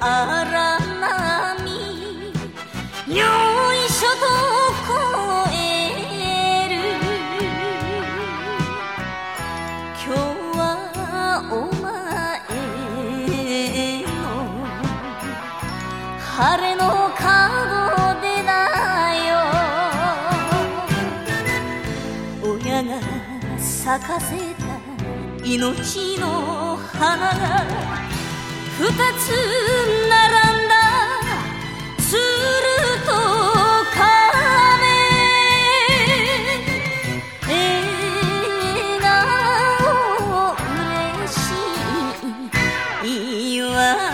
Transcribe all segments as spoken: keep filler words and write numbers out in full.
荒波よいしょと越える。今日はお前の晴れの門出だよ。親が咲かせた命の花が二つ並んだ鶴と亀。笑顔嬉しい祝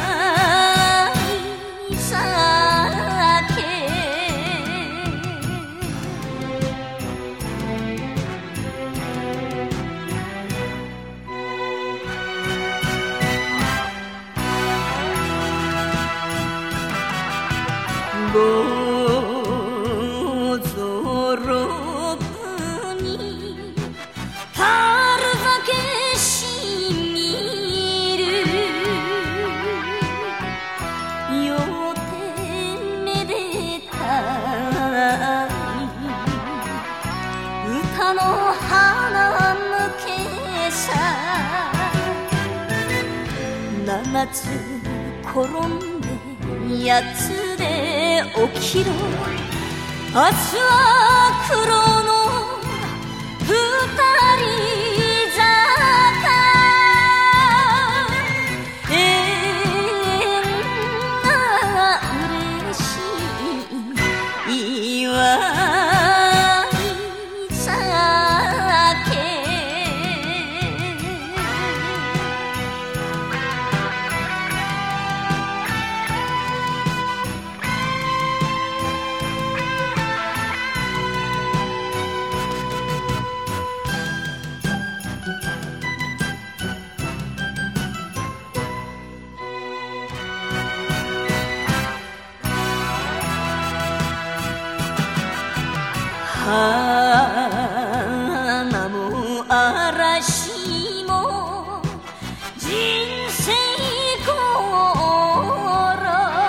い酒。五ぞろくに樽酒しみる。よってめでたい歌の花向けさ。七つ転んで八つで起きろ。明日は黒の二人坂。縁が嬉しい祝い酒。花も嵐も人生ころ。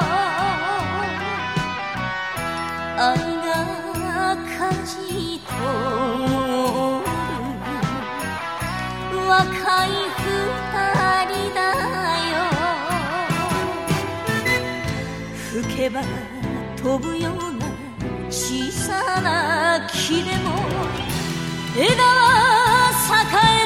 愛が舵取る若い二人だよ。吹けば飛ぶような小さな木でも枝は栄え